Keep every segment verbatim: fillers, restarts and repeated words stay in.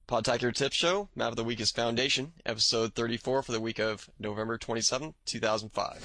Podtacular Tip Show, Map of the Week is Foundation, episode thirty-four for the week of November twenty-seventh, two thousand five.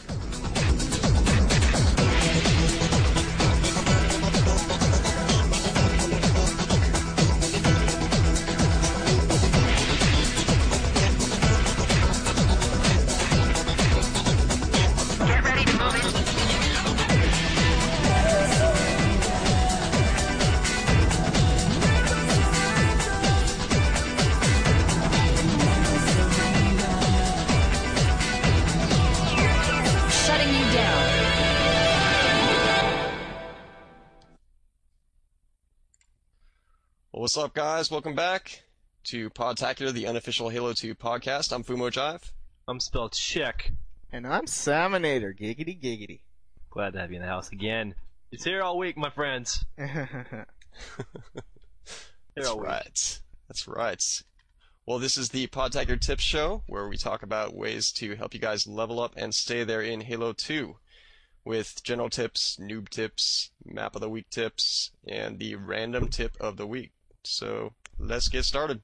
What's up, guys? Welcome back to Podtacular, the unofficial Halo two podcast. I'm Fumo Jive. I'm spelled Chick. And I'm Salmonator. Giggity giggity. Glad to have you in the house again. It's here all week, my friends. That's all right. week. That's right. Well, this is the Podtacular Tips Show, where we talk about ways to help you guys level up and stay there in Halo two, with general tips, noob tips, map of the week tips, and the random tip of the week. So let's get started.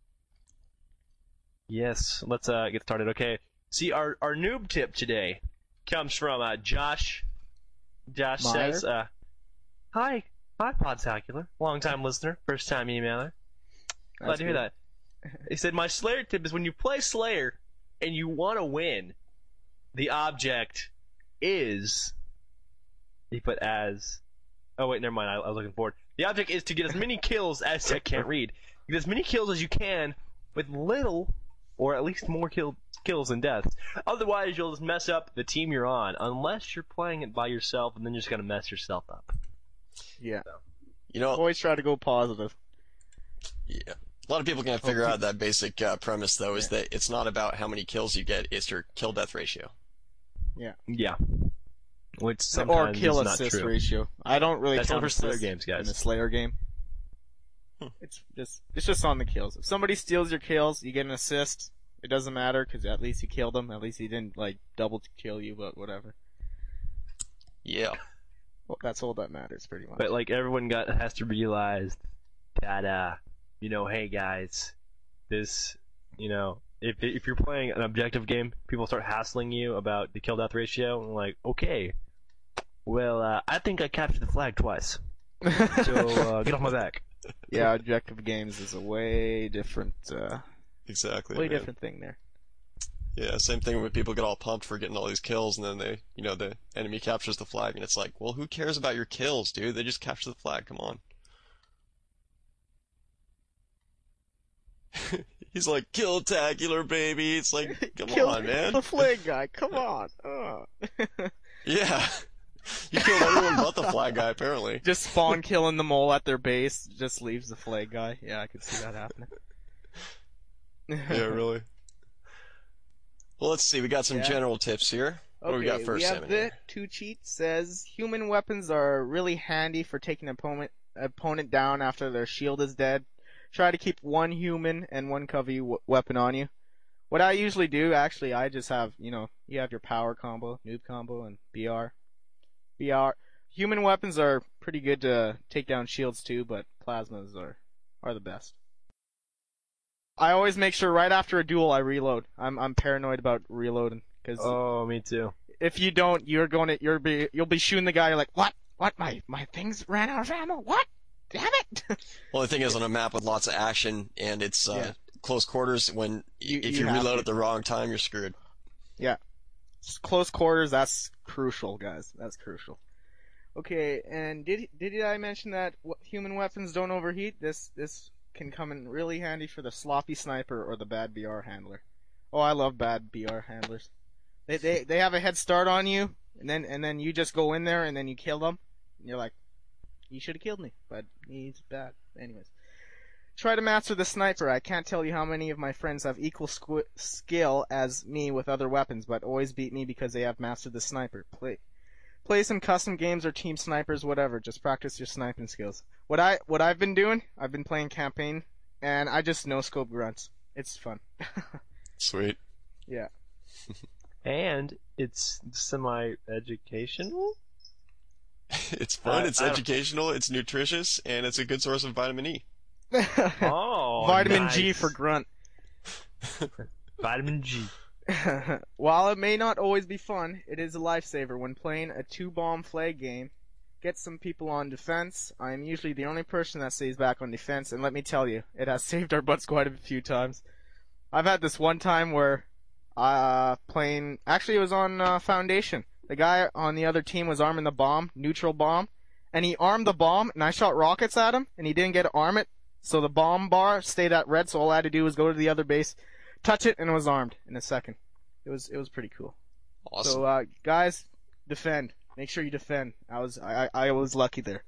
Yes, let's uh, get started. Okay. See, our our noob tip today comes from uh, Josh. Josh Meyer? says, uh, "Hi, hi, Podtacular, long time listener, first time emailer. Glad That's to hear good. that." He said, "My Slayer tip is when you play Slayer and you want to win, the object is." He put as. Oh wait, never mind. I, I was looking forward. The object is to get as many kills as I can't read. Get as many kills as you can with little, or at least more kill, kills than deaths. Otherwise, you'll just mess up the team you're on. Unless you're playing it by yourself, and then you're just gonna mess yourself up. Yeah. You know, Always try to go positive. yeah. A lot of people can't figure out that basic uh, premise, though, is that it's not about how many kills you get, it's your kill-death ratio. Yeah. Which Or sometimes kill is not assist true. ratio. I don't really That's count not for Slayer assists games, guys. in a Slayer game. Hmm. It's just it's just on the kills. If somebody steals your kills, you get an assist. It doesn't matter because at least you killed them. At least he didn't like double kill you, but whatever. Yeah. Well, that's all that matters, pretty much. But like everyone got has to realize that uh, you know, hey guys, this, you know, if if you're playing an objective game, people start hassling you about the kill death ratio, and like, okay, well, uh, I think I captured the flag twice, so uh, get off my back. Yeah, objective games is a way different, uh, Exactly. way man. different thing there. Yeah, same thing when people get all pumped for getting all these kills, and then they, you know, the enemy captures the flag, and it's like, well, who cares about your kills, dude? They just capture the flag, come on. He's like, kill-tacular, baby. It's like, come Kill on, man. the flag guy. Come on. Oh. Yeah. You killed everyone but the flag guy, apparently. Just spawn killing the mole at their base. Just leaves the flag guy. Yeah, I could see that happening. Yeah, really. Well, let's see. We got some Yeah. general tips here. What do we got first, we have Simon, the here? two cheat says human weapons are really handy for taking an opponent opponent down after their shield is dead. Try to keep one human and one cover w- weapon on you. What I usually do, actually, I just have, you know, you have your power combo, noob combo, and B R. B R. Human weapons are pretty good to take down shields too, but plasmas are are the best. I always make sure right after a duel I reload. I'm I'm paranoid about reloading because Oh, me too. if you don't, you're going to you're be you'll be shooting the guy. You're like, what? What? My my things ran out of ammo. What? Damn it! Well, the thing is, on a map with lots of action and it's uh, Yeah. close quarters, when You- if you you, have reload to. at the wrong time, you're screwed. Close quarters. That's crucial, guys. That's crucial. Okay, and did did I mention that w- human weapons don't overheat? This this can come in really handy for the sloppy sniper or the bad B R handler. Oh, I love bad B R handlers. They they they have a head start on you, and then and then you just go in there and then you kill them. And you're like, you should have killed me, but he's bad. Anyways, try to master the sniper. I can't tell you how many of my friends have equal squ- skill as me with other weapons, but always beat me because they have mastered the sniper. Play play some custom games or team snipers, whatever. Just practice your sniping skills. What I what I've been doing, I've been playing campaign, and I just no scope grunts. It's fun. Sweet. Yeah. And it's semi-educational. It's fun, Uh, it's I don't- educational, it's nutritious, and it's a good source of vitamin E. Oh, Vitamin G nice. for grunt. Vitamin G. While it may not always be fun, it is a lifesaver when playing a two-bomb flag game. Get some people on defense. I am usually the only person that stays back on defense, and let me tell you, it has saved our butts quite a few times. I've had this one time where, uh, playing, actually it was on uh, Foundation. The guy on the other team was arming the bomb, neutral bomb, and he armed the bomb, and I shot rockets at him, and he didn't get to arm it, so the bomb bar stayed at red, so all I had to do was go to the other base, touch it, and it was armed in a second. It was, it was pretty cool. Awesome. So, uh, guys, defend. Make sure you defend. I was, I, I was lucky there.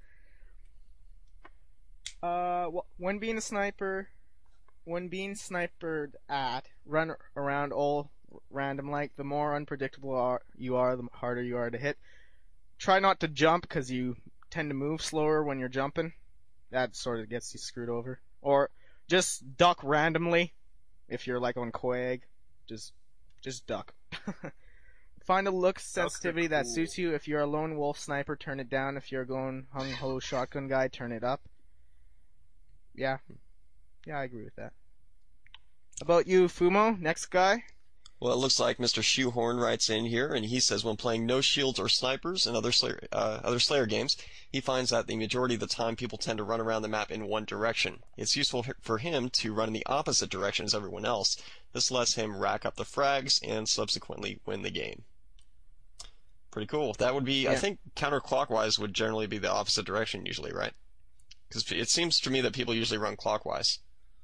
Uh, when being a sniper, when being sniped at, run around all random like. The more unpredictable are, you are, the harder you are to hit. Try not to jump because you tend to move slower when you're jumping. That sort of gets you screwed over. Or just duck randomly. If you're like on Quag, just, just duck. Find a look sensitivity that cool. suits you. If you're a lone wolf sniper, turn it down. If you're going hung-ho shotgun guy, turn it up. Yeah. Yeah, I agree with that. About you, Fumo, next guy? Well, it looks like Mister Shoehorn writes in here, and he says when playing no shields or snipers and other Slayer, uh, other Slayer games, he finds that the majority of the time people tend to run around the map in one direction. It's useful for him to run in the opposite direction as everyone else. This lets him rack up the frags and subsequently win the game. Pretty cool. That would be, Yeah. I think, counterclockwise would generally be the opposite direction usually, right? Because it seems to me that people usually run clockwise.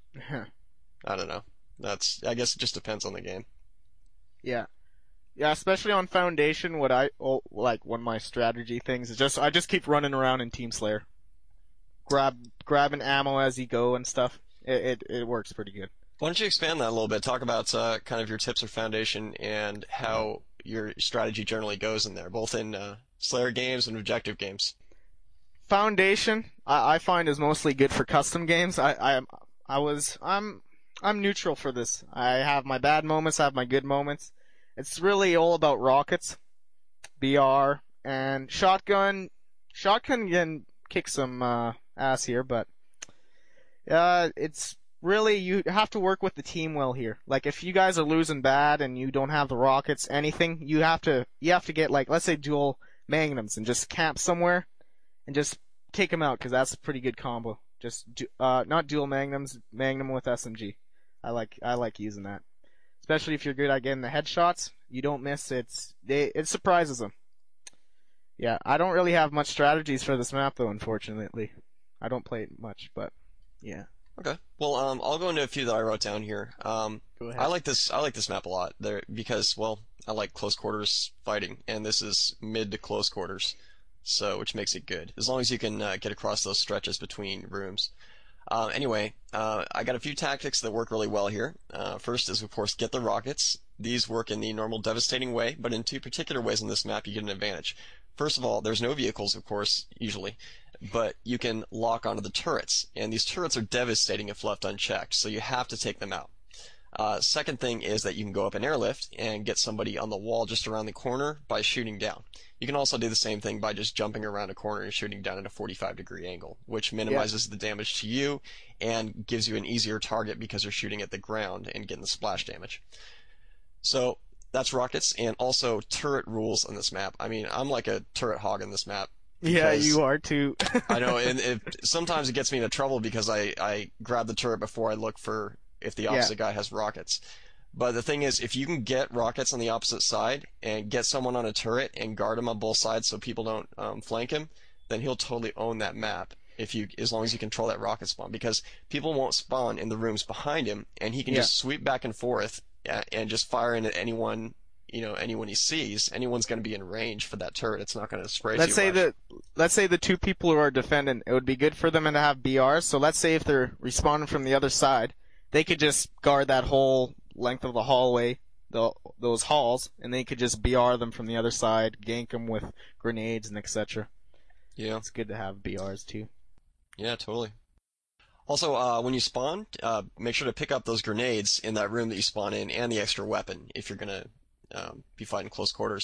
I don't know. That's, I guess it just depends on the game. Yeah. Yeah, especially on Foundation, what I, oh, like, one of my strategy things is just, I just keep running around in Team Slayer. Grab, grabbing ammo as you go and stuff. It, it, it works pretty good. Why don't you expand that a little bit? Talk about uh, kind of your tips for Foundation and how your strategy generally goes in there, both in uh, Slayer games and objective games. Foundation, I, I find is mostly good for custom games. I, I, I was, I'm, I'm neutral for this. I have my bad moments, I have my good moments. It's really all about rockets, B R, and shotgun. Shotgun can kick some uh, ass here, but uh, it's really, you have to work with the team well here. Like, if you guys are losing bad and you don't have the rockets, anything, you have to, you have to get, like, let's say dual magnums and just camp somewhere and just take them out, because that's a pretty good combo. Just, du- uh, not dual magnums, magnum with S M G. I like, I like using that. Especially if you're good at getting the headshots, you don't miss, it's, they, it surprises them. Yeah, I don't really have much strategies for this map though, unfortunately. I don't play it much, but, yeah. Okay. Well, um, I'll go into a few that I wrote down here. Um, Go ahead. I like this. I like this map a lot. There because, well, I like close quarters fighting, and this is mid to close quarters, so which makes it good as long as you can uh, get across those stretches between rooms. Uh, anyway, uh, I got a few tactics that work really well here. Uh, first is, of course, get the rockets. These work in the normal devastating way, but in two particular ways on this map you get an advantage. First of all, there's no vehicles, of course, usually, but you can lock onto the turrets, and these turrets are devastating if left unchecked, so you have to take them out. Uh, second thing is that you can go up an airlift and get somebody on the wall just around the corner by shooting down. You can also do the same thing by just jumping around a corner and shooting down at a forty-five degree angle, which minimizes yeah. the damage to you and gives you an easier target because you're shooting at the ground and getting the splash damage. So that's rockets, and also turret rules on this map. I mean, I'm like a turret hog on this map. Yeah, you are too. I know, and it, sometimes it gets me into trouble because I, I grab the turret before I look for if the opposite yeah. guy has rockets. But the thing is, if you can get rockets on the opposite side and get someone on a turret and guard him on both sides so people don't um, flank him, then he'll totally own that map if you, as long as you control that rocket spawn. Because people won't spawn in the rooms behind him, and he can yeah. just sweep back and forth and just fire into anyone, you know, anyone he sees. Anyone's going to be in range for that turret. It's not going to spray let's too say much. that let's say the two people who are defending, it would be good for them to have B Rs. So let's say if they're respawning from the other side, they could just guard that whole length of the hallway, the, those halls, and they could just B R them from the other side, gank them with grenades and et cetera. Yeah, it's good to have B Rs too. Yeah, totally. Also, uh, when you spawn, uh, make sure to pick up those grenades in that room that you spawn in and the extra weapon if you're going to um, be fighting close quarters.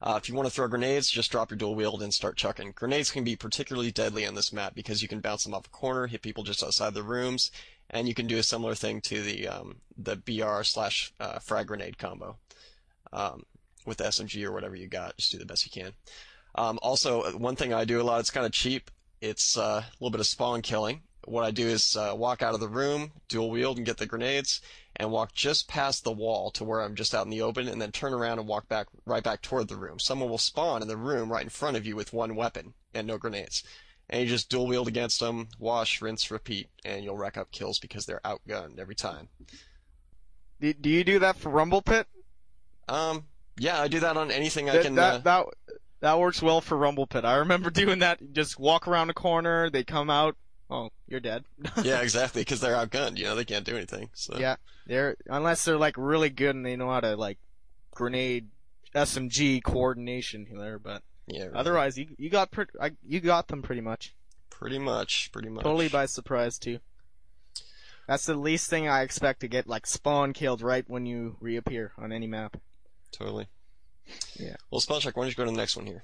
Uh, if you want to throw grenades, just drop your dual wield and start chucking. Grenades can be particularly deadly on this map because you can bounce them off a corner, hit people just outside the rooms, and you can do a similar thing to the um, the B R slash uh, frag grenade combo um, with the S M G or whatever you got. Just do the best you can. Um, also, one thing I do a lot, it's kind of cheap. It's uh, a little bit of spawn killing. What I do is uh, walk out of the room, dual wield and get the grenades, and walk just past the wall to where I'm just out in the open, and then turn around and walk back right back toward the room. Someone will spawn in the room right in front of you with one weapon and no grenades. And you just dual wield against them, wash, rinse, repeat, and you'll rack up kills because they're outgunned every time. Do, do you do that for Rumble Pit? Um, yeah, I do that on anything I That, can... that, uh, that, that works well for Rumble Pit. I remember doing that. Just walk around a corner, they come out, oh, you're dead. yeah, exactly, because they're outgunned. You know, they can't do anything. So. Yeah, they're unless they're like really good and they know how to like grenade S M G coordination there, but Yeah. Really. otherwise you you got pre- I, you got them pretty much. Pretty much, pretty much. Totally by surprise too. That's the least thing I expect to get like spawn killed right when you reappear on any map. Totally. Yeah. Well, Spellcheck, why don't you go to the next one here?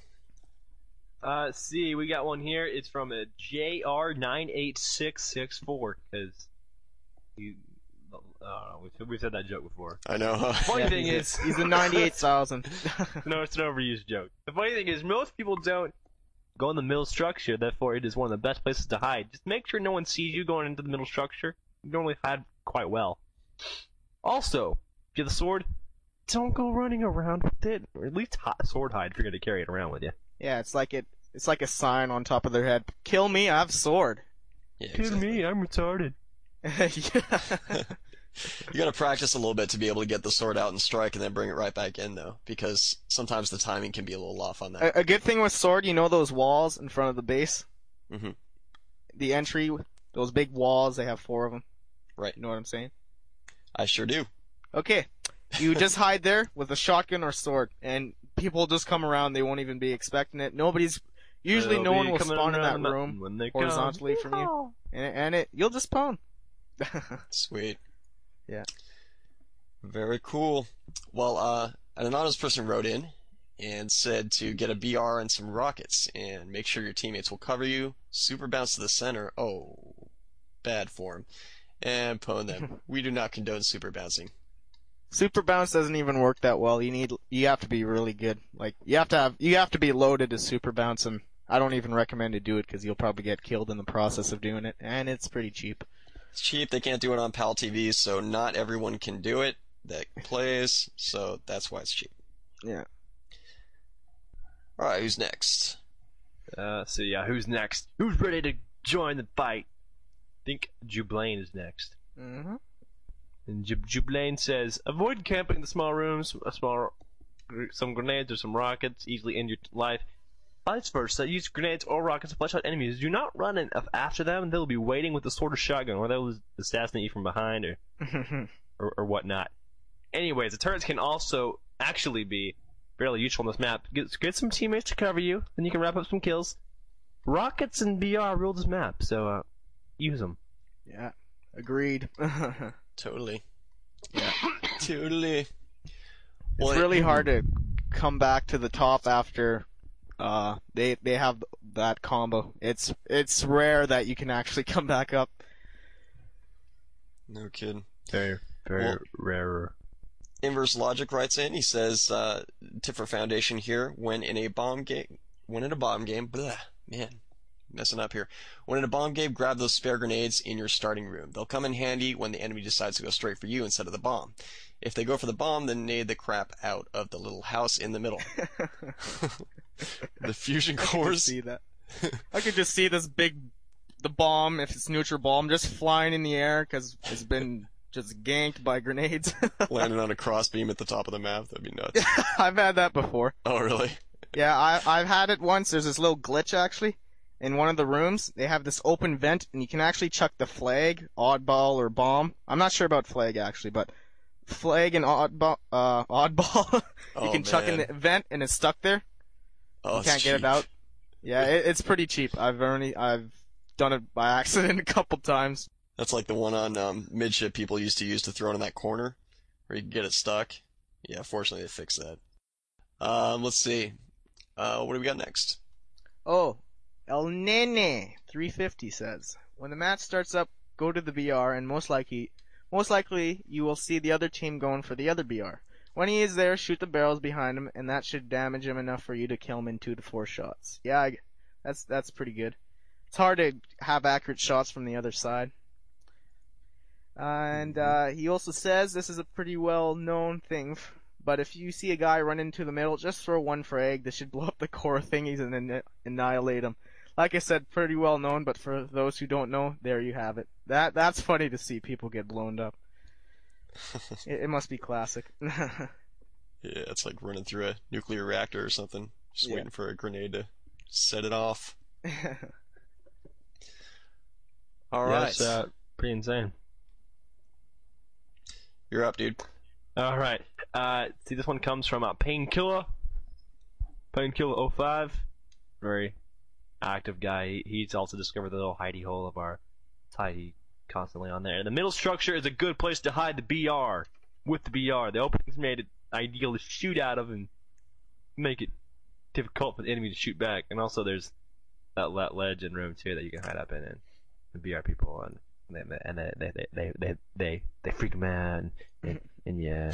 Uh, see, we got one here. It's from a J R nine eight six six four, because you, uh, we've, we've said that joke before. I know, huh? Funny Yeah, thing he's is, a, he's a ninety-eight thousand. no, it's an overused joke. The funny thing is, most people don't go in the middle structure, therefore it is one of the best places to hide. Just make sure no one sees you going into the middle structure. You normally hide quite well. Also, if you have the sword, don't go running around with it, or at least hot sword hide if you're going to carry it around with you. Yeah, it's like it. It's like a sign on top of their head. Kill me, I have a sword. Yeah, Kill exactly. me, I'm retarded. Yeah. You gotta practice a little bit to be able to get the sword out and strike and then bring it right back in, though, because sometimes the timing can be a little off on that. a, a good thing with sword, you know those walls in front of the base? Mhm. The entry, those big walls, they have four of them. Right. You know what I'm saying? I sure do. Okay. You just hide there with a shotgun or sword, and people just come around, they won't even be expecting it. Nobody's, usually They'll no be one will coming spawn in around that the room mountain when they horizontally come. from you. And, and it, you'll just spawn. Sweet. Yeah. Very cool. Well, uh, an anonymous person wrote in and said to get a B R and some rockets and make sure your teammates will cover you. Super bounce to the center. Oh, bad form. And pwn them. We do not condone super bouncing. Super bounce doesn't even work that well. You need, you have to be really good. Like, you have to have, you have to be loaded to super bounce, and I don't even recommend to do it because you'll probably get killed in the process of doing it, and it's pretty cheap. It's cheap. They can't do it on PAL T V, so not everyone can do it that plays, so that's why it's cheap. Yeah. Alright, who's next? Uh, so yeah, who's next? Who's ready to join the fight? I think Jublain is next. Mm-hmm. And Jub- Jublain says, avoid camping in the small rooms, a small, some grenades or some rockets, easily end your life. Vice versa, use grenades or rockets to flush out enemies. Do not run in after them, they'll be waiting with the sword or shotgun, or they'll assassinate you from behind or, or, or whatnot. Anyways, the turrets can also actually be fairly useful on this map. Get, get some teammates to cover you, then you can wrap up some kills. Rockets and B R rule this map, so uh, use them. Yeah. Agreed. Totally. Yeah. Totally. It's Well, really it- hard to come back to the top after uh they they have that combo. It's it's rare that you can actually come back up. No kidding. Very, very Well- rarer. Inverse Logic writes in. He says, uh, tip for Foundation here: when in a bomb game, when in a bomb game, blah, man, messing up here. When in a bomb game, grab those spare grenades in your starting room. They'll come in handy when the enemy decides to go straight for you instead of the bomb. If they go for the bomb, then nade the crap out of the little house in the middle. The fusion I could cores. just see that. I could just see this big, the bomb, if it's neutral bomb, just flying in the air because it's been just ganked by grenades. Landing on a crossbeam at the top of the map. That'd be nuts. I've had that before. Oh, really? Yeah, I, I've had it once. There's this little glitch actually. In one of the rooms, they have this open vent, and you can actually chuck the flag, oddball, or bomb. I'm not sure about flag actually, but flag and oddball, uh, oddball, you Oh, can chuck in man. the vent, and it's stuck there. Oh, You it's can't get cheap. it out. Yeah, it, it's pretty cheap. I've only I've done it by accident a couple times. That's like the one on um, midship people used to use to throw it in that corner, where you can get it stuck. Yeah, fortunately they fixed that. Um, let's see. Uh, what do we got next? Oh, El Nene three fifty says, when the match starts up, go to the B R, and most likely, most likely you will see the other team going for the other B R. When he is there, shoot the barrels behind him, and that should damage him enough for you to kill him in two to four shots. Yeah, I, that's that's pretty good. It's hard to have accurate shots from the other side. Uh, and uh, he also says this is a pretty well known thing, but if you see a guy run into the middle, just throw one frag. This should blow up the core thingies and then annihilate him. Like I said, pretty well known, but for those who don't know, there you have it. That that's funny to see people get blown up. it, it must be classic. Yeah, it's like running through a nuclear reactor or something, just Yeah. waiting for a grenade to set it off. All Yeah, right, it's uh, pretty insane. you're up, dude. All right. Uh, see, this one comes from uh, Painkiller. Painkiller oh five. Very active guy. He, he's also discovered the little hidey hole of our tidy constantly on there. And the middle structure is a good place to hide the B R with the B R. The opening's made it ideal to shoot out of and make it difficult for the enemy to shoot back. And also there's that, that ledge and room too that you can hide up in, and the B R people and and they and they they they they they, they freak them out and, and, and yeah.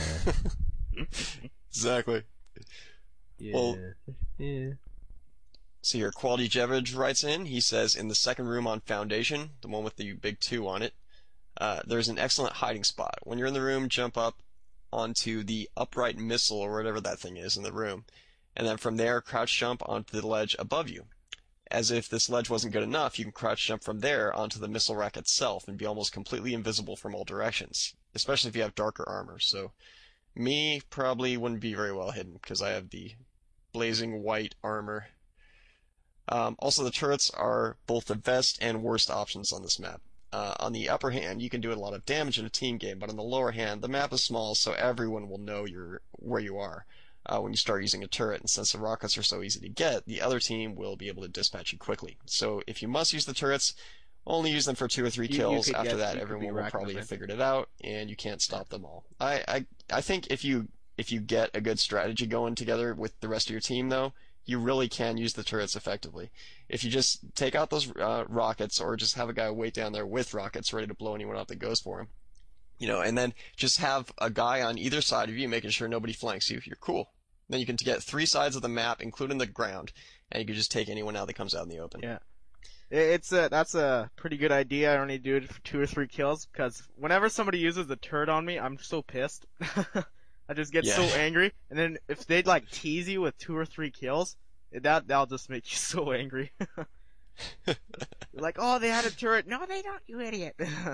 Exactly. Yeah. Well- yeah. See here, Quality Jevage writes in. He says, in the second room on Foundation, the one with the big two on it, uh, there's an excellent hiding spot. When you're in the room, jump up onto the upright missile or whatever that thing is in the room, and then from there, crouch jump onto the ledge above you. As if this ledge wasn't good enough, you can crouch jump from there onto the missile rack itself and be almost completely invisible from all directions, especially if you have darker armor. So, me probably wouldn't be very well hidden because I have the blazing white armor. Um, also, the turrets are both the best and worst options on this map. Uh, on the upper hand, you can do a lot of damage in a team game, but on the lower hand, the map is small, so everyone will know you're, where you are uh, when you start using a turret. And since the rockets are so easy to get, the other team will be able to dispatch you quickly. So if you must use the turrets, only use them for two or three You- you kills. could After get- that, you could be everyone will racking probably them have in. figured it out, and you can't stop them all. I, I, I think if you if you get a good strategy going together with the rest of your team, though, you really can use the turrets effectively. If you just take out those uh, rockets, or just have a guy wait down there with rockets ready to blow anyone up that goes for him, you know, and then just have a guy on either side of you making sure nobody flanks you, you're cool. Then you can get three sides of the map, including the ground, and you can just take anyone out that comes out in the open. Yeah. It- It's a that's a pretty good idea. I only do it for two or three kills because whenever somebody uses a turret on me, I'm so pissed. I just get so Yeah. angry, and then if they'd like tease you with two or three kills, that that'll just make you so angry. You're like, oh, they had a turret. No, they don't, you idiot.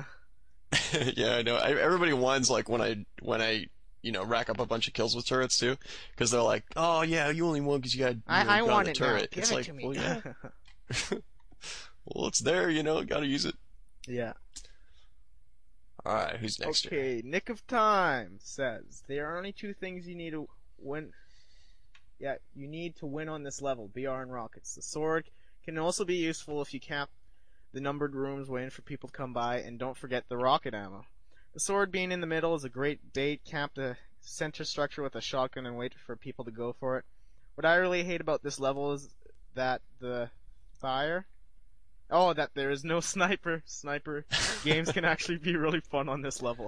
Yeah, I know. I, everybody whines like when I when I you know rack up a bunch of kills with turrets too, because they're like, oh yeah, you only won because you had you know, I I got on want the it now. turret. Give It's it like, to me. well, yeah, well, it's there, you know, gotta use it. Yeah. All right, who's next? here? Okay, Nick of Time says there are only two things you need to win. Yeah, you need to win on this level: B R and rockets. The sword can also be useful if you cap the numbered rooms waiting for people to come by, and don't forget the rocket ammo. The sword being in the middle is a great bait. Cap the center structure with a shotgun and wait for people to go for it. What I really hate about this level is that the fire. Oh, that there is no sniper. Sniper games can actually be really fun on this level.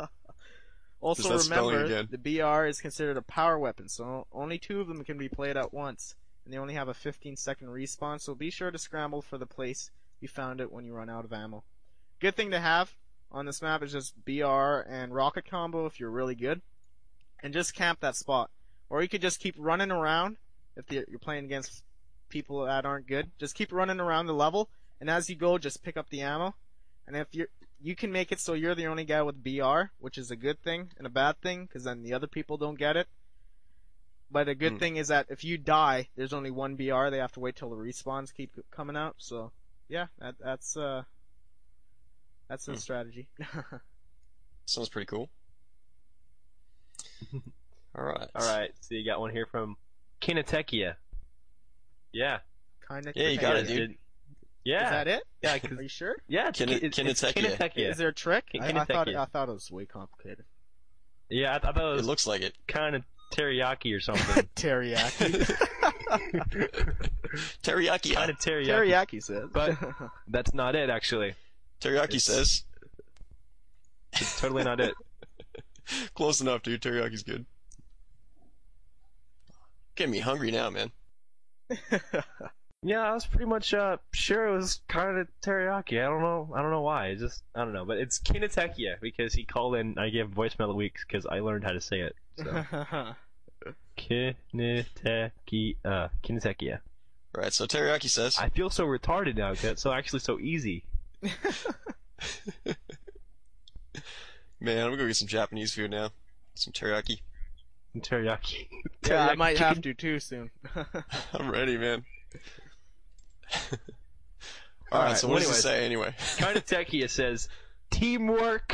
Also, Is that spelling remember, again? the B R is considered a power weapon, so only two of them can be played at once, and they only have a fifteen second respawn, so be sure to scramble for the place you found it when you run out of ammo. Good thing to have on this map is just B R and rocket combo if you're really good, and just camp that spot. Or you could just keep running around if you're playing against people that aren't good. Just keep running around the level, and as you go, just pick up the ammo. And if you're, you can make it so you're the only guy with B R, which is a good thing and a bad thing, because then the other people don't get it. But a good Hmm. thing is that if you die, there's only one B R. They have to wait till the respawns keep coming out. So, yeah, that, that's uh, that's the Hmm. strategy. Sounds pretty cool. All right. All right, so you got one here from Kinetechia. Yeah. kind of. Yeah, you got it, Yeah, dude. did- Yeah. Is that it? Yeah, 'cause- Are you sure? yeah, it's, Kine- it's, it's Kinetechia. Kinetechia. Is there a trick? Kin- I, I thought it, Kinetechia. I thought it was way complicated. Yeah, I, I thought it It was looks like it. kind of teriyaki or something. Teriyaki. Teriyaki. Kind of teriyaki. Teriyaki says. But that's not it, actually. Teriyaki It's- says. It's totally not it. Close enough, dude. Teriyaki's good. Getting me hungry now, man. Yeah, I was pretty much uh, sure it was kind of teriyaki. I don't know. I don't know why. It's just I don't know. But it's Kinetekia because he called in. I gave voicemail a week because I learned how to say it. So Kinetekia. Kinetekia. Right, so Teriyaki says. I feel so retarded now because it's so actually so easy. Man, I'm gonna go get some Japanese food now. Some teriyaki. Teriyaki. Yeah, I Teriyaki might chicken. have to too soon. I'm ready, man. All Alright, right, so well, what does it anyways. say anyway? Kinetekia says, teamwork,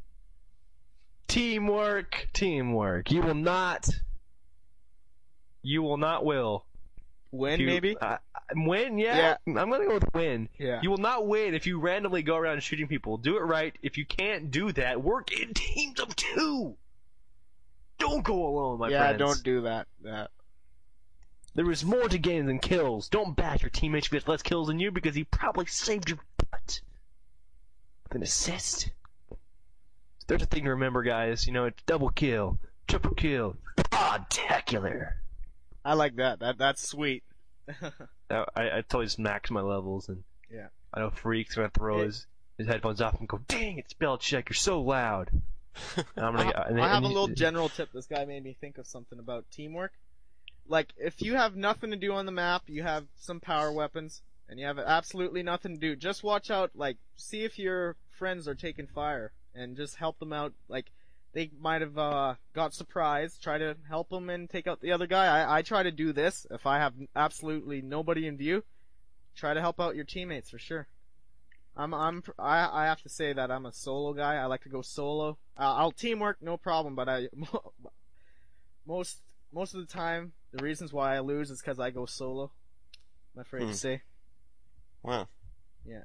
teamwork, teamwork. You will not, you will not will. Win, You- maybe? Uh, win, yeah. I'm gonna go with win. Yeah. You will not win if you randomly go around shooting people. Do it right. If you can't do that, work in teams of two. Don't go alone, my yeah, friends. don't do that. that. There is more to gain than kills. Don't bash your teammate who gets less kills than you because he probably saved your butt with an assist. There's a thing to remember, guys. You know, it's double kill, triple kill, podtacular. I like that. That That's sweet. I, I totally just max my levels, and Yeah. I know Freak's gonna throw It- his, his headphones off and go, "Dang it, Spellcheck, you're so loud." And I'm gonna I, get, and then- I have and a he- little general tip. This guy made me think of something about teamwork. Like, if you have nothing to do on the map, you have some power weapons, and you have absolutely nothing to do, just watch out, like, see if your friends are taking fire, and just help them out. Like, they might have uh, got surprised, try to help them and take out the other guy. I, I try to do this if I have absolutely nobody in view. Try to help out your teammates for sure. I'm I'm I I have to say that I'm a solo guy. I like to go solo. Uh, I'll teamwork, no problem, but I most most of the time the reasons why I lose is because I go solo. I'm afraid Hmm. to say. Wow. Yeah.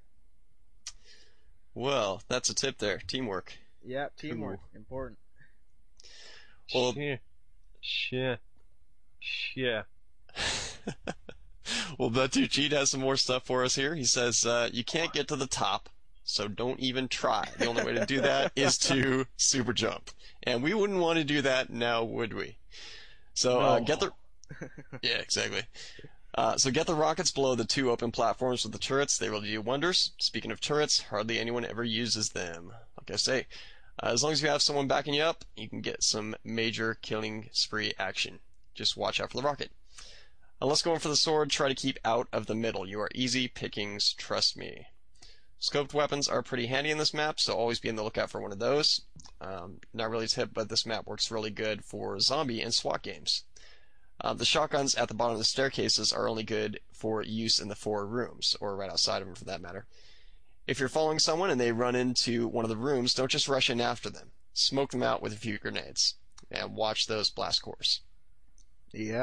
Well, that's a tip there. Teamwork. Yeah, teamwork important. Well- yeah, yeah, yeah. Well, Betu Cheat has some more stuff for us here. He says, uh, you can't get to the top, so don't even try. The only way to do that is to super jump. And we wouldn't want to do that now, would we? So, uh, No. get the... Yeah, exactly. Uh, so get the rockets below the two open platforms with the turrets. They really do wonders. Speaking of turrets, hardly anyone ever uses them. Like I say, uh, as long as you have someone backing you up, you can get some major killing spree action. Just watch out for the rocket. Unless going for the sword, try to keep out of the middle. You are easy pickings, trust me. Scoped weapons are pretty handy in this map, so always be on the lookout for one of those. Um, not really a tip, but this map works really good for zombie and SWAT games. Uh, the shotguns at the bottom of the staircases are only good for use in the four rooms, or right outside of them for that matter. If you're following someone and they run into one of the rooms, don't just rush in after them. Smoke them out with a few grenades, and watch those blast cores. Yeah.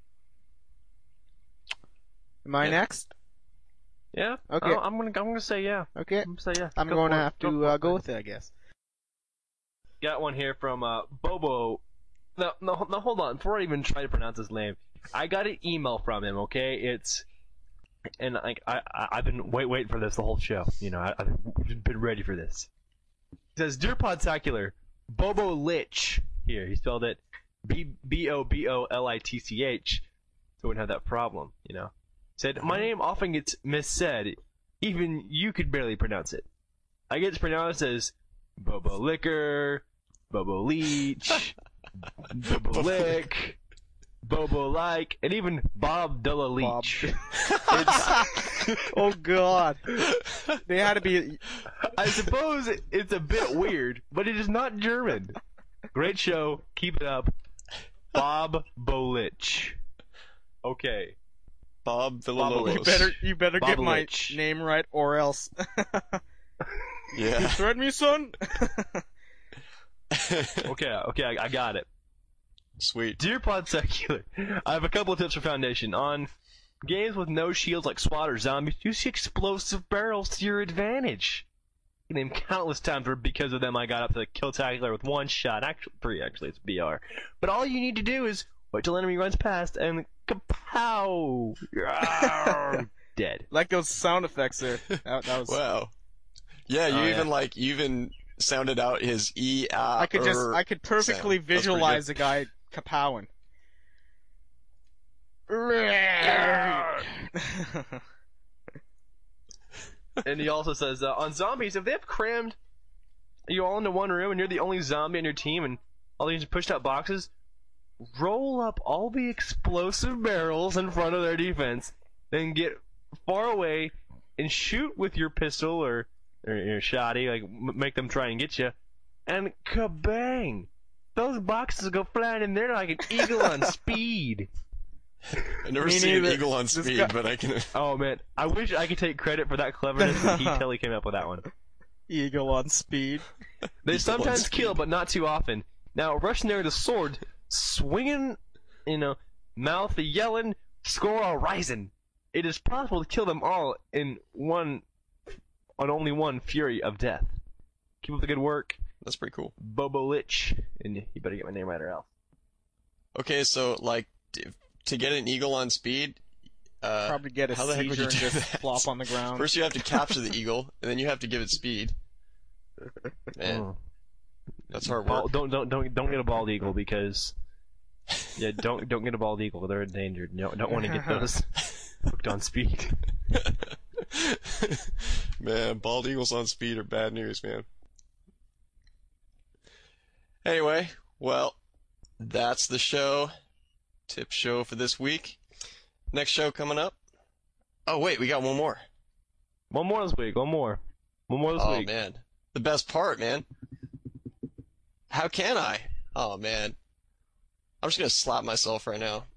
Am I Yeah. next? Yeah. Okay. Oh, I'm gonna. I'm gonna say yeah. Okay. I'm gonna say yeah. I'm Go going to for it. have Go to for uh, it. go with it, I guess. Got one here from uh, Bobo. No, no, no. Hold on. Before I even try to pronounce his name, I got an email from him. Okay, it's and like I, I I've been wait waiting for this the whole show. You know, I, I've been ready for this. It says, "Dear Podtacular, Bobo Lich." Here, he spelled it B B O B O L I T C H, so we wouldn't have that problem. You know. Said, "My name often gets missaid. Even you could barely pronounce it. I get it pronounced as Bobo Liquor, Bobo Leech, Bobo Lick, Bobo Like, and even Bob Della Leech." Oh God. They had to be. I suppose it- it's a bit weird, but it is not German. Great show. Keep it up. Bob Bolich. Okay. Bob You Villalobos. better you better get my Bobolich. name right, or else. You Yeah. threaten me, son? Okay, okay, I, I got it. Sweet. Dear Podsecular, I have a couple of tips for Foundation. On games with no shields like SWAT or zombies, use explosive barrels to your advantage. can name countless times where because of them I got up to the kill tacular with one shot. Actually, three actually, it's B R. But all you need to do is wait till enemy runs past and kapow! Dead. Like those sound effects there. That, that was. Wow. Yeah, you Oh, even yeah. like you even sounded out his e a. I could just, er I could perfectly sound. That's pretty visualize good. a guy kapowing. And he also says, uh, on zombies, if they have crammed you all into one room and you're the only zombie on your team and all these pushed out boxes, roll up all the explosive barrels in front of their defense, then get far away and shoot with your pistol or, or your shotty, like m- make them try and get you, and kabang! Those boxes go flying in there like an eagle on speed. I've never Me seen an neither. eagle on This speed, guy- but I can. Oh man, I wish I could take credit for that cleverness, but he totally came up with that one. Eagle on speed. They Eagle on sometimes speed. kill, but not too often. Now, rushing there with a sword, swinging, you know, mouth yelling, score a rising. It is possible to kill them all in one, on only one fury of death. Keep up the good work, That's pretty cool. Bobo Lich, and you better get my name right or else. Okay, so like d- to get an eagle on speed, uh, Probably get a how the heck would seizure you and do just that? flop on the ground. First you have to capture the eagle, and then you have to give it speed. Man, Oh. that's hard Ball, work. don't don't don't don't get a bald eagle because yeah don't don't get a bald eagle. They're endangered. No, don't want to get those hooked on speed. Man, bald eagles on speed are bad news, man. Anyway, well, that's the show. Tip show for this week. Next show coming up. Oh, wait, we got one more. One more this week. One more. One more this Oh, week. man. The best part, man. How can I? Oh, man. I'm just going to slap myself right now.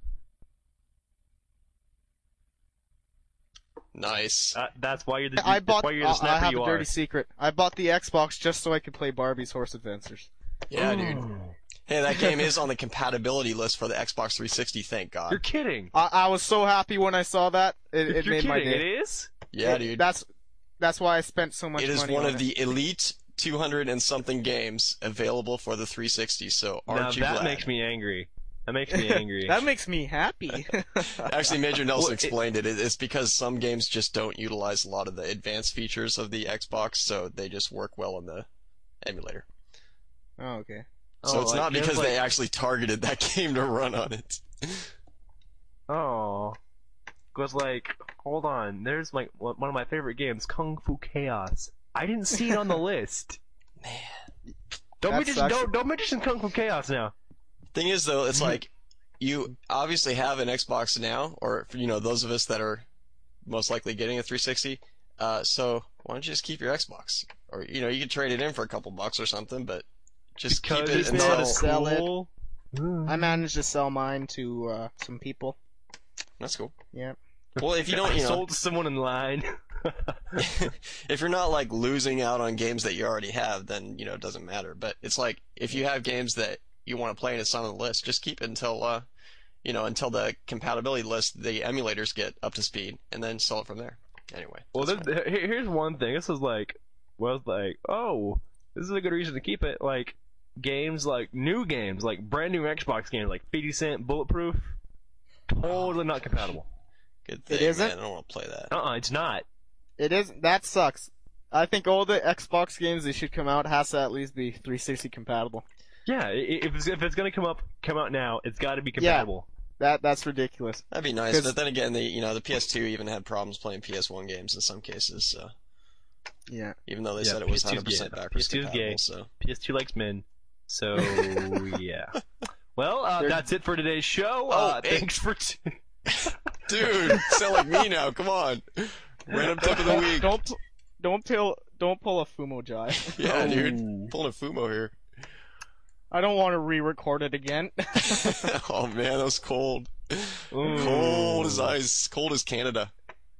Nice. Uh, that's why you're the. I that's bought. why you're the uh, I sniper have you a are. dirty secret. I bought the Xbox just so I could play Barbie's Horse Adventures. Yeah, dude. Ooh. Hey, that game is on the compatibility list for the Xbox three sixty, thank God. You're kidding. I, I was so happy when I saw that. It, it You're made kidding. my day. It is. Yeah, It- dude. That's that's why I spent so much It is money one on of it. the elite two hundred and something games available for the three sixty, so aren't Now you that glad? makes me angry. That makes me angry. That makes me happy. Actually, Major Nelson Well, it- explained it. It- It's because some games just don't utilize a lot of the advanced features of the Xbox, so they just work well on the emulator. Oh, okay. So Oh, it's like not games because they like- actually targeted that game to run on it. Oh. Goes like, hold on. There's like one one of my favorite games, Kung Fu Chaos. I didn't see it on the list. Man. Don't That mention sucks. don't don't mention Kung Fu Chaos now. Thing is, though, it's like you obviously have an Xbox now, or you know, those of us that are most likely getting a three sixty. Uh, so why don't you just keep your Xbox, or you know, you could trade it in for a couple bucks or something, but just Because keep it it's keep it until. not as Sell it. cool. I managed to sell mine to uh, some people. That's cool. Yeah. Well, if you don't, I you know, sold to someone in line. if you're not like losing out on games that you already have, then you know it doesn't matter. But it's like if you have games that you want to play and it's on the list, just keep it until uh, you know, until the compatibility list, the emulators get up to speed, and then sell it from there. Anyway. Well, that's there, here- here's one thing. This is like, well, it's like, oh, this is a good reason to keep it. Like, games like new games, like brand new Xbox games, like fifty Cent, Bulletproof, totally not compatible. Good thing, It isn't? man. I don't want to play that. Uh-uh, it's not. It is. That sucks. I think all the Xbox games that should come out has to at least be three sixty compatible. Yeah, i- i- if it's, if it's gonna come up, come out now, it's got to be compatible. That that's ridiculous. That'd be nice, 'Cause- but then again, the you know the P S two even had problems playing P S one games in some cases. So Yeah. even though they Yeah, said it was P S two's one hundred percent gay. backwards P S two's compatible, gay. so P S two likes men, so yeah. Well, uh, They're- that's it for today's show. Oh, uh, hey. thanks for. T- dude, sound like me now. Come on, random tip of the week. Don't don't pull don't pull a Fumo jive. Yeah, Oh. dude, pulling a Fumo here. I don't want to re-record it again. Oh man, that was cold. Cold as ice. Cold as Canada.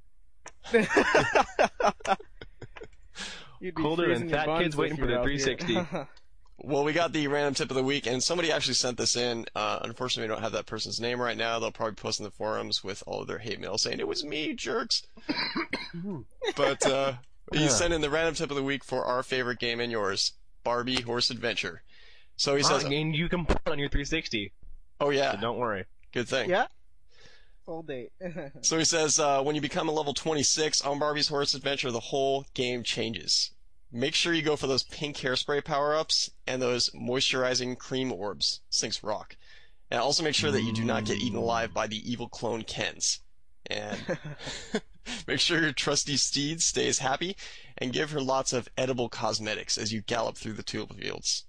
You'd be Colder freezing than your fat buns kids if waiting you for were their out three here. sixty. Well, we got the random tip of the week, and somebody actually sent this in. Uh, unfortunately, we don't have that person's name right now. They'll probably post in the forums with all of their hate mail saying, it was me, jerks. But uh, He Yeah. sent in the random tip of the week for our favorite game and yours, Barbie Horse Adventure. So he says, and you can play it on your three sixty. "Oh yeah, So don't worry. good thing." Yeah. All day. So he says, uh, when you become a level twenty-six on Barbie's Horse Adventure, the whole game changes. Make sure you go for those pink hairspray power-ups and those moisturizing cream orbs. These things rock. And also make sure that you do not get eaten alive by the evil clone Kens. And make sure your trusty steed stays happy, and give her lots of edible cosmetics as you gallop through the tulip fields.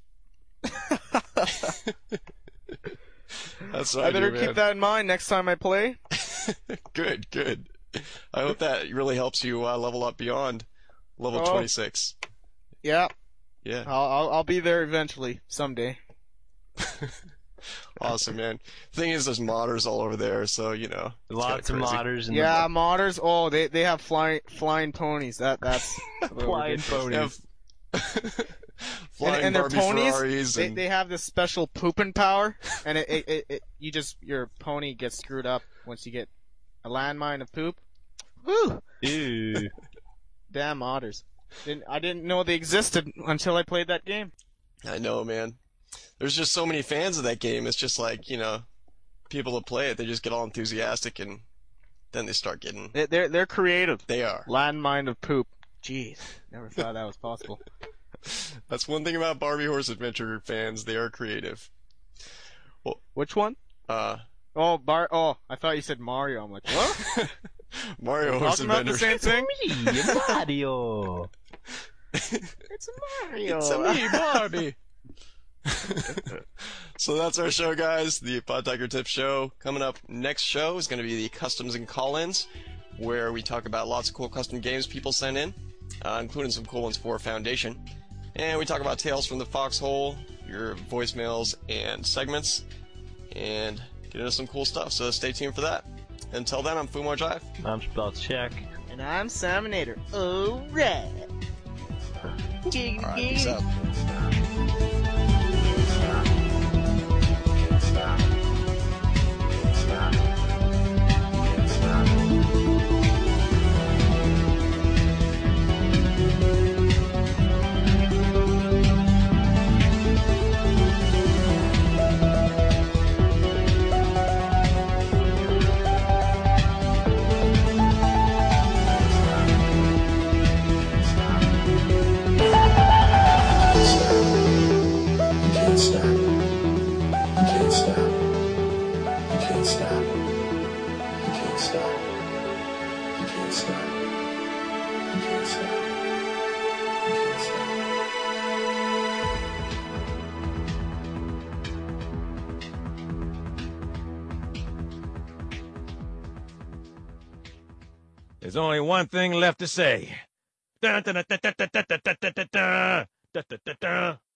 That's what I, I better do, keep man. that in mind next time I play. Good, good. I hope that really helps you uh, level up beyond level Oh. twenty-six. Yeah, Yeah, I'll, I'll I'll be there eventually someday. awesome, man. Thing is, there's modders all over there, so you know. it's Lots of kinda crazy. modders and Yeah, modders. Oh, they they have flying flying ponies. That that's flying ridiculous. ponies. Have flying and their Barbie ponies, Ferraris They and they have this special pooping power, and it, it, it, it you just your pony gets screwed up once you get a landmine of poop. Woo! Ew. Damn otters. Didn't I didn't know they existed until I played that game. I know, man. There's just so many fans of that game. It's just like, you know, people that play it, they just get all enthusiastic and then they start getting. They, they're they're creative. They are. Landmine of poop. Jeez, never thought that was possible. That's one thing about Barbie Horse Adventure fans. They are creative. Which one? Uh, Oh, Bar. Oh, I thought you said Mario. I'm like, what? Mario Horse Talking about the Adventure. same thing? Me, Mario. It's Mario. It's a me, Barbie. So that's our show, guys. The Pod Tiger Tip Show. Coming up next show is going to be the Customs and Call-Ins, where we talk about lots of cool custom games people send in, uh, including some cool ones for Foundation. And we talk about Tales from the Foxhole, your voicemails and segments, and get into some cool stuff. So stay tuned for that. Until then, I'm Fumo Jive. I'm spelled check. And I'm Salmonator. Alright. All right, peace out. You can't stop. You can't stop. You can't stop. You can't stop. You can't stop. You can't stop. You can't stop. There's only one thing left to say. Dun, dun, dun, dun, dun, dun, dun, dun, dun, dun, dun, dun, dun, dun, dun.